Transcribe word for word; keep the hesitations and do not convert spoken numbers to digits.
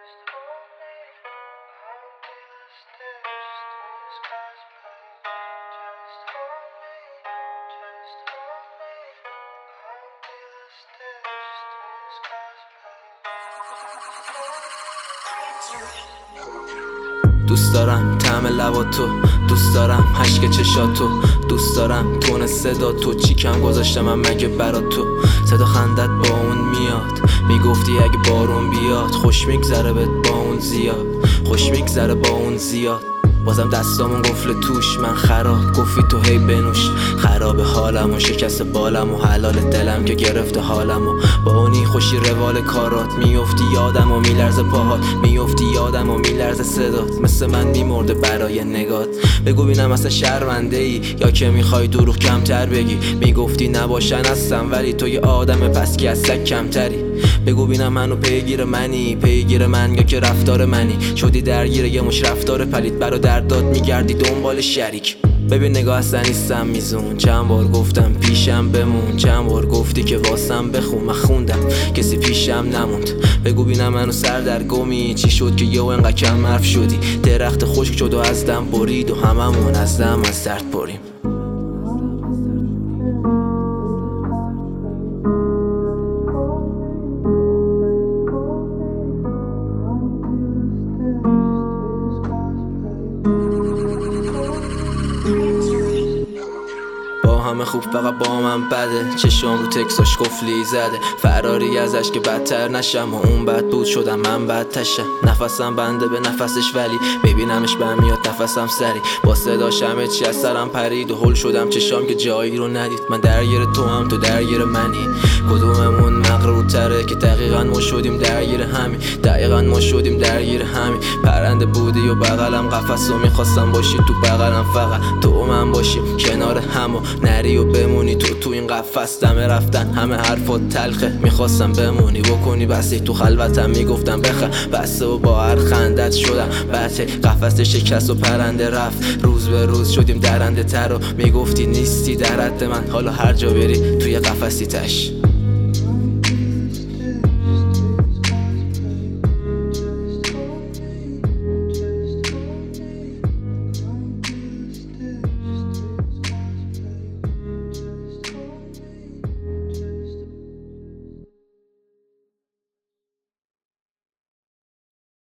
دوست دارم طعم لباتو، دوست دارم اشک چشاتو، دوست دارم تون صدا تو. چی کم گذاشتم من مگه برات تو؟ صدا خندت با اون میاد، میگفتی اگه بارون بیاد خوش میگذره بهت با اون زیاد، خوش میگذره با اون زیاد. بازم دستامون قفل توش، من خراب گفتی تو هی بنوش. خراب حالم و شکست بالم و حلال دلم که گرفته حالم و با اونی خوشی روال کارات. میفتی یادم و میلرزه پاهات، میفتی یادم و میلرزه صدات. مثل من میمرده برای نگات. بگو بینم اصلا شرمنده ای یا که میخوای دروغ کمتر بگی. میگفتی نباشن هستم ولی تو یه آدم پس که از سگ کمتری. بگو بینم منو پیگیر منی، پیگیر من یا که رفتار منی. شدی درگیر یه مش رفتار پلید، برا درداد میگردی دنبال شریک. ببین نگاه اصلا نیستم میزون، چند بار گفتم پیشم بمون، چند بار گفتی که واسم بخون. من خوندم کسی پیشم نموند. بگو بینم منو سر در گمی، چی شد که یهو انقدر کم حرف شدی؟ درخت خشک شد و از دم برید و هممون از دم از سرد بریم. همه خوب فقط با من بده، چشم رو تکساش قفلی زده. فراری ازش که بدتر نشم و اون بد بود شدم من بدتشم. نفسم بنده به نفسش ولی ببینمش بهم میاد نفسم سری. با صداش همه چی از سرم پرید و هل شدم چشام که جایی رو ندید. من درگیر تو هم تو درگیر منی، کدوممون مغرورتره که دقیقا ما شدیم درگیر همین. دقیقا ما شدیم درگیر همین. پرنده بودی و بغلم قفس و میخواستم باشی تو بغلم، فقط تو و من باشیم کنار هم و نری و بمونی تو تو این قفس. دم رفتن همه حرفات تلخه، میخواستم بمونی بکنی بسی تو خلوتم. میگفتم بخ بسه و با هر خندت شدم بچه. قفس شکست و پرنده رفت، روز به روز شدیم درنده تر و میگفتی نیستی در حد من. حالا هر جا بری توی قفسی تش.